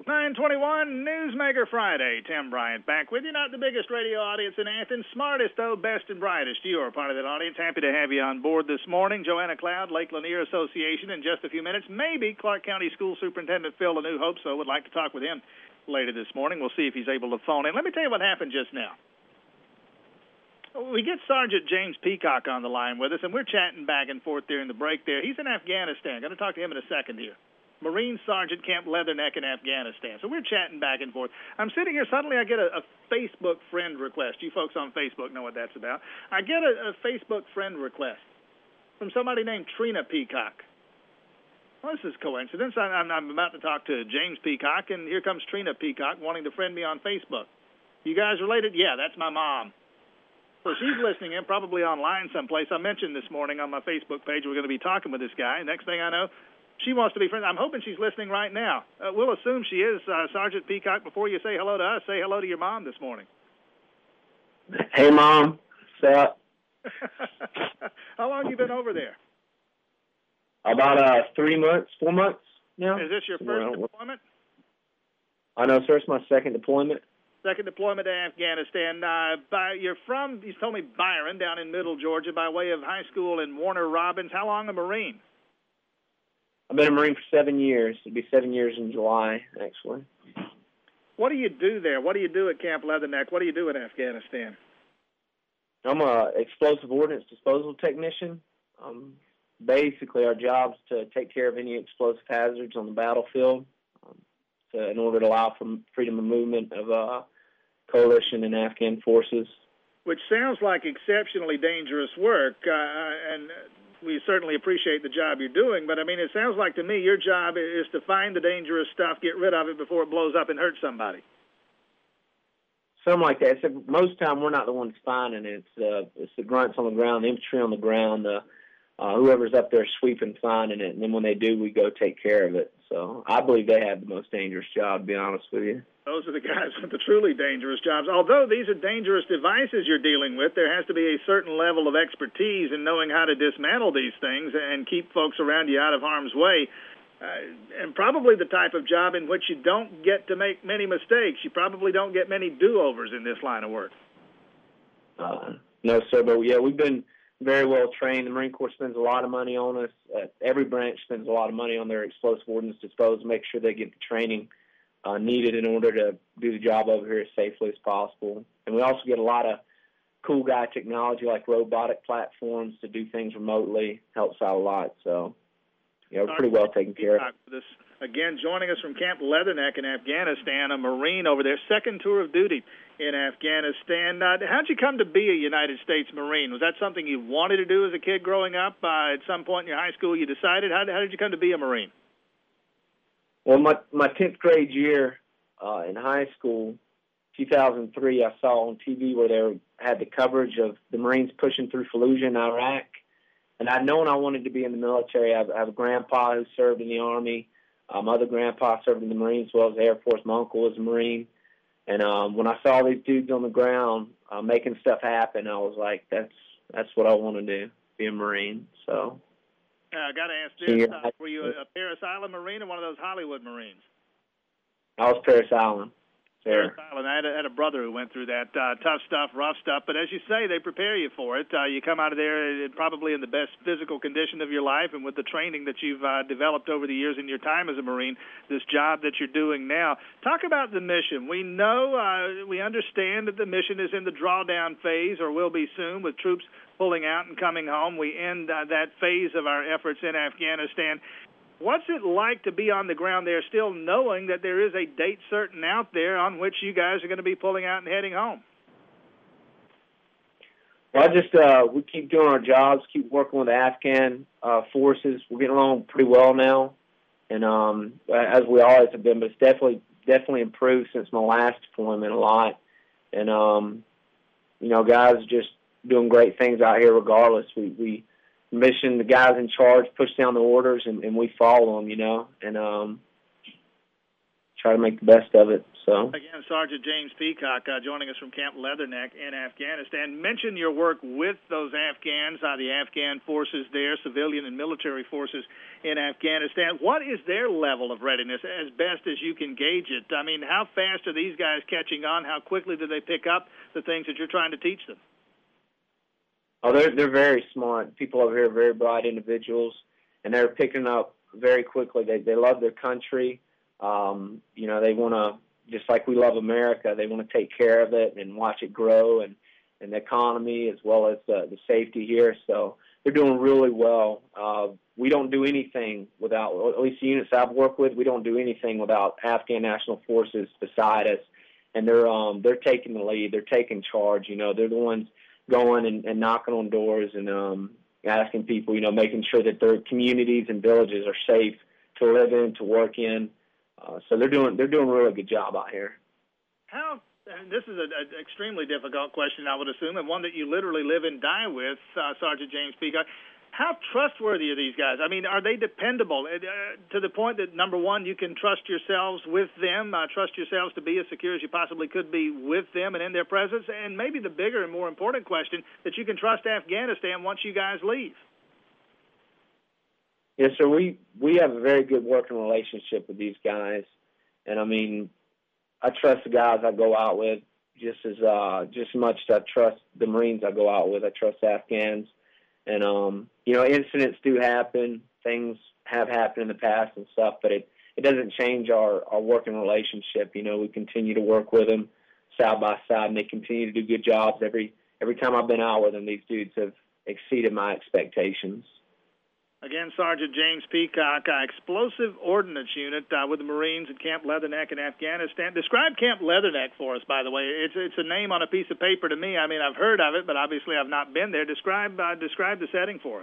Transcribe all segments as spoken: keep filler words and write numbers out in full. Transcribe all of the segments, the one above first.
nine twenty-one Newsmaker Friday. Tim Bryant back with you. Not the biggest radio audience in Athens, smartest though, best and brightest. You are part of that audience. Happy to have you on board this morning. Joanna Cloud, Lake Lanier Association in just a few minutes. Maybe Clark County School Superintendent Phil LaNew Hope so would like to talk with him later this morning. We'll see if he's able to phone in. Let me tell you what happened just now. We get Sergeant James Peacock on the line with us, and we're chatting back and forth during the break there. He's in Afghanistan. Going to talk to him in a second here. Marine Sergeant Camp Leatherneck in Afghanistan. So we're chatting back and forth. I'm sitting here. Suddenly I get a, a Facebook friend request. You folks on Facebook know what that's about. I get a, a Facebook friend request from somebody named Trina Peacock. Well, this is coincidence. I, I'm, I'm about to talk to James Peacock, and here comes Trina Peacock wanting to friend me on Facebook. You guys related? Yeah, that's my mom. So she's listening in, probably online someplace. I mentioned this morning on my Facebook page we're going to be talking with this guy. Next thing I know, she wants to be friends. I'm hoping she's listening right now. Uh, we'll assume she is. Uh, Sergeant Peacock, before you say hello to us, say hello to your mom this morning. Hey, Mom. What's up? How long have you been over there? About uh, three months, four months now. Is this your first deployment? I know, sir. It's my second deployment. Second deployment to Afghanistan. Uh, by, you're from, you told me, Byron, down in Middle Georgia, by way of high school in Warner Robins. How long a Marine? I've been a Marine for seven years. It'll be seven years in July, actually. What do you do there? What do you do at Camp Leatherneck? What do you do in Afghanistan? I'm a explosive ordnance disposal technician. Um, basically, our job is to take care of any explosive hazards on the battlefield. To, in order to allow for freedom of movement of uh, coalition and Afghan forces. Which sounds like exceptionally dangerous work, uh, and we certainly appreciate the job you're doing, but, I mean, it sounds like to me your job is to find the dangerous stuff, get rid of it before it blows up and hurts somebody. Something like that. So most of the time we're not the ones finding it. It's, uh, it's the grunts on the ground, the infantry on the ground, the, uh, whoever's up there sweeping, finding it, and then when they do, we go take care of it. So I believe they have the most dangerous job, to be honest with you. Those are the guys with the truly dangerous jobs. Although these are dangerous devices you're dealing with, there has to be a certain level of expertise in knowing how to dismantle these things and keep folks around you out of harm's way. Uh, and probably the type of job in which you don't get to make many mistakes. You probably don't get many do-overs in this line of work. Uh, no, sir, but, yeah, we've been very well trained. The Marine Corps spends a lot of money on us. Uh, every branch spends a lot of money on their explosive ordnance disposal, make sure they get the training uh, needed in order to do the job over here as safely as possible. And we also get a lot of cool guy technology like robotic platforms to do things remotely. Helps out a lot. So, yeah, we're pretty well taken care of. This, again, joining us from Camp Leatherneck in Afghanistan, a Marine over there, second tour of duty in Afghanistan. Uh, how'd you come to be a United States Marine? Was that something you wanted to do as a kid growing up? Uh, at some point in your high school you decided? How, how did you come to be a Marine? Well, my my tenth grade year uh, in high school, two thousand three, I saw on T V where they had the coverage of the Marines pushing through Fallujah in Iraq. And I'd known I wanted to be in the military. I have, I have a grandpa who served in the Army. Uh, my other grandpa served in the Marines as well as the Air Force. My uncle was a Marine. And um, when I saw these dudes on the ground uh, making stuff happen, I was like, that's that's what I want to do, be a Marine. So uh, I got to ask this, uh, were you a, a Parris Island Marine or one of those Hollywood Marines? I was Parris Island. Parris Island. I had a, had a brother who went through that. Uh, tough stuff, rough stuff. But as you say, they prepare you for it. Uh, you come out of there probably in the best physical condition of your life, and with the training that you've uh, developed over the years in your time as a Marine, this job that you're doing now. Talk about the mission. We know, uh, we understand that the mission is in the drawdown phase, or will be soon, with troops pulling out and coming home. We end uh, that phase of our efforts in Afghanistan. What's it like to be on the ground there still knowing that there is a date certain out there on which you guys are going to be pulling out and heading home? Well, I just, uh, we keep doing our jobs, keep working with the Afghan uh, forces. We're getting along pretty well now, and um, as we always have been, but it's definitely, definitely improved since my last deployment a lot. And, um, you know, guys are just doing great things out here regardless. We, we, mission, the guys in charge push down the orders, and, and we follow them, you know. And um, try to make the best of it. So again, Sergeant James Peacock uh, joining us from Camp Leatherneck in Afghanistan. Mention your work with those Afghans, uh, the Afghan forces there, civilian and military forces in Afghanistan. What is their level of readiness as best as you can gauge it? I mean, how fast are these guys catching on? How quickly do they pick up the things that you're trying to teach them? Oh, they're they're very smart. People over here are very bright individuals, and they're picking up very quickly. They they love their country. Um, you know, they want to, just like we love America, they want to take care of it and watch it grow, and, and the economy as well as the, the safety here. So they're doing really well. Uh, we don't do anything without, at least the units I've worked with, we don't do anything without Afghan National Forces beside us. And they're um, they're taking the lead. They're taking charge. You know, they're the ones going and, and knocking on doors and um, asking people, you know, making sure that their communities and villages are safe to live in, to work in. Uh, so they're doing they're doing a really good job out here. How? And this is an extremely difficult question, I would assume, and one that you literally live and die with, uh, Sergeant James Peacock. How trustworthy are these guys? I mean, are they dependable uh, to the point that, number one, you can trust yourselves with them, uh, trust yourselves to be as secure as you possibly could be with them and in their presence? And maybe the bigger and more important question, that you can trust Afghanistan once you guys leave. Yes, sir. We we have a very good working relationship with these guys, and I mean, I trust the guys I go out with just as uh, just as much as I trust the Marines I go out with. I trust Afghans, and um, you know, incidents do happen. Things have happened in the past and stuff, but it it doesn't change our our working relationship. You know, we continue to work with them side by side, and they continue to do good jobs. Every every time I've been out with them, these dudes have exceeded my expectations. Again, Sergeant James Peacock, uh, Explosive Ordnance Unit uh, with the Marines at Camp Leatherneck in Afghanistan. Describe Camp Leatherneck for us, by the way. It's it's a name on a piece of paper to me. I mean, I've heard of it, but obviously I've not been there. Describe uh, describe the setting for us.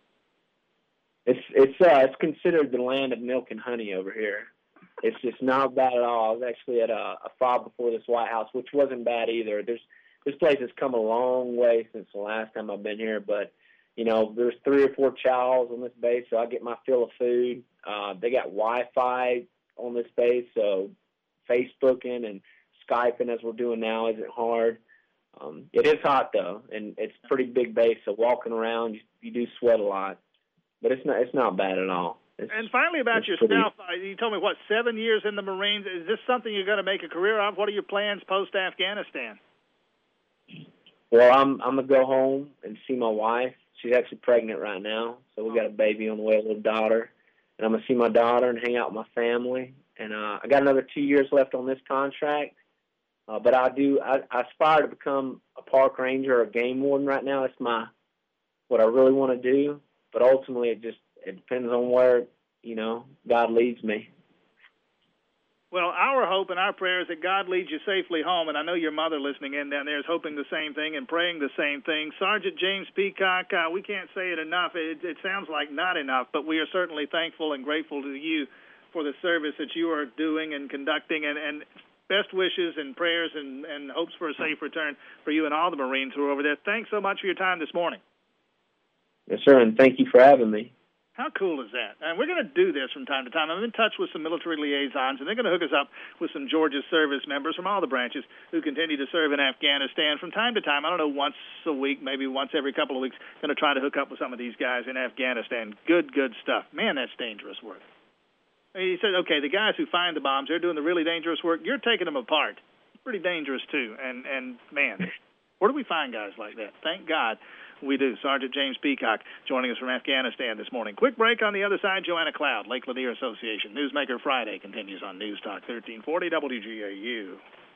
It's it's uh, it's considered the land of milk and honey over here. It's just not bad at all. I was actually at a, a file before this White House, which wasn't bad either. There's this place has come a long way since the last time I've been here, but you know, there's three or four chows on this base, so I get my fill of food. Uh, they got Wi-Fi on this base, so Facebooking and Skyping, as we're doing now, isn't hard. Um, it is hot, though, and it's a pretty big base, so walking around, you, you do sweat a lot. But it's not it's not bad at all. It's, and finally, about yourself, pretty... you told me, what, seven years in the Marines. Is this something you're going to make a career of? What are your plans post-Afghanistan? Well, I'm I'm going to go home and see my wife. She's actually pregnant right now, so we got a baby on the way, a little daughter. And I'm going to see my daughter and hang out with my family. And uh, I got another two years left on this contract. Uh, but I do, I, I aspire to become a park ranger or a game warden right now. That's my, what I really want to do. But ultimately, it just, it depends on where, you know, God leads me. Well, our hope and our prayer is that God leads you safely home, and I know your mother listening in down there is hoping the same thing and praying the same thing. Sergeant James Peacock, uh, we can't say it enough. It, it sounds like not enough, but we are certainly thankful and grateful to you for the service that you are doing and conducting, and, and best wishes and prayers and, and hopes for a safe return for you and all the Marines who are over there. Thanks so much for your time this morning. Yes, sir, and thank you for having me. How cool is that? And we're going to do this from time to time. I'm in touch with some military liaisons, and they're going to hook us up with some Georgia service members from all the branches who continue to serve in Afghanistan from time to time. I don't know, once a week, maybe once every couple of weeks, going to try to hook up with some of these guys in Afghanistan. Good, good stuff. Man, that's dangerous work. He said, okay, the guys who find the bombs, they're doing the really dangerous work. You're taking them apart. It's pretty dangerous, too. And, and man, where do we find guys like that? Thank God we do. Sergeant James Peacock joining us from Afghanistan this morning. Quick break. On the other side, Joanna Cloud, Lake Lanier Association. Newsmaker Friday continues on News Talk thirteen forty W G A U.